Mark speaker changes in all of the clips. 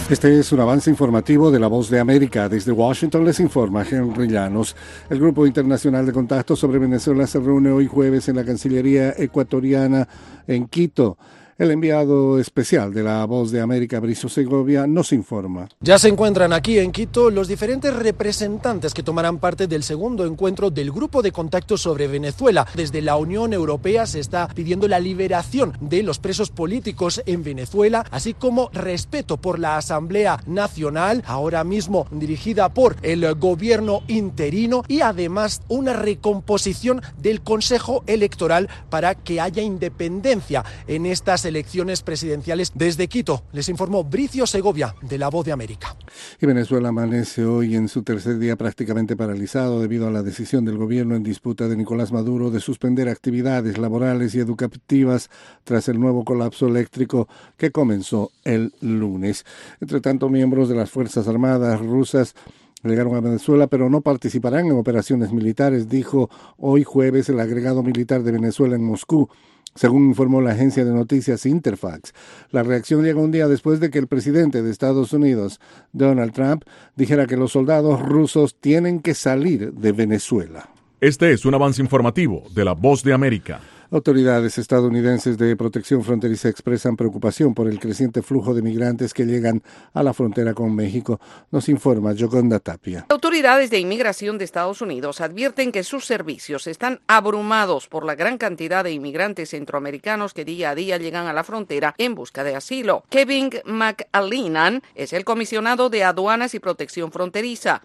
Speaker 1: Este es un avance informativo de La Voz de América. Desde Washington les informa Henry Llanos. El Grupo Internacional de Contacto sobre Venezuela se reúne hoy jueves en la Cancillería ecuatoriana en Quito. El enviado especial de La Voz de América, Bricio Segovia, nos informa.
Speaker 2: Ya se encuentran aquí en Quito los diferentes representantes que tomarán parte del segundo encuentro del Grupo de Contacto sobre Venezuela. Desde la Unión Europea se está pidiendo la liberación de los presos políticos en Venezuela, así como respeto por la Asamblea Nacional, ahora mismo dirigida por el gobierno interino, y además una recomposición del Consejo Electoral para que haya independencia en estas elecciones presidenciales. Desde Quito les informó Bricio Segovia de La Voz de América.
Speaker 1: Y Venezuela amanece hoy en su tercer día prácticamente paralizado debido a la decisión del gobierno en disputa de Nicolás Maduro de suspender actividades laborales y educativas tras el nuevo colapso eléctrico que comenzó el lunes. Entre tanto, miembros de las Fuerzas Armadas rusas llegaron a Venezuela, pero no participarán en operaciones militares, dijo hoy jueves el agregado militar de Venezuela en Moscú, según informó la agencia de noticias Interfax. La reacción llega un día después de que el presidente de Estados Unidos, Donald Trump, dijera que los soldados rusos tienen que salir de Venezuela.
Speaker 3: Este es un avance informativo de La Voz de América.
Speaker 1: Autoridades estadounidenses de protección fronteriza expresan preocupación por el creciente flujo de migrantes que llegan a la frontera con México. Nos informa Yoconda Tapia.
Speaker 4: Autoridades de inmigración de Estados Unidos advierten que sus servicios están abrumados por la gran cantidad de inmigrantes centroamericanos que día a día llegan a la frontera en busca de asilo. Kevin McAleenan es el comisionado de Aduanas y Protección Fronteriza.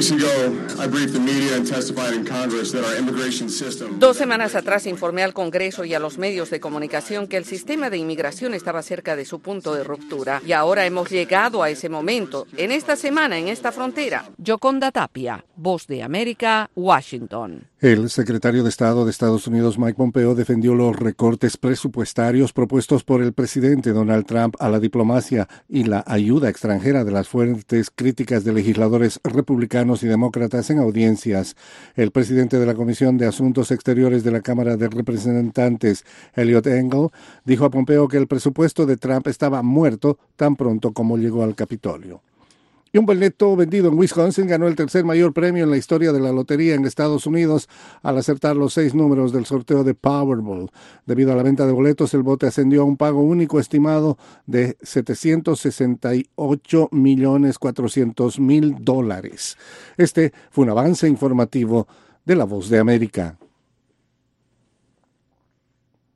Speaker 4: 2 semanas atrás informé al Congreso y a los medios de comunicación que el sistema de inmigración estaba cerca de su punto de ruptura, y ahora hemos llegado a ese momento, en esta semana, en esta frontera. Yoconda Tapia, Voz de América, Washington.
Speaker 1: El secretario de Estado de Estados Unidos, Mike Pompeo, defendió los recortes presupuestarios propuestos por el presidente Donald Trump a la diplomacia y la ayuda extranjera de las fuertes críticas de legisladores republicanos y demócratas en audiencias. El presidente de la Comisión de Asuntos Exteriores de la Cámara de Representantes, Eliot Engel, dijo a Pompeo que el presupuesto de Trump estaba muerto tan pronto como llegó al Capitolio. Y un boleto vendido en Wisconsin ganó el tercer mayor premio en la historia de la lotería en Estados Unidos al acertar los 6 números del sorteo de Powerball. Debido a la venta de boletos, el bote ascendió a un pago único estimado de $768.400.000. Este fue un avance informativo de La Voz de América.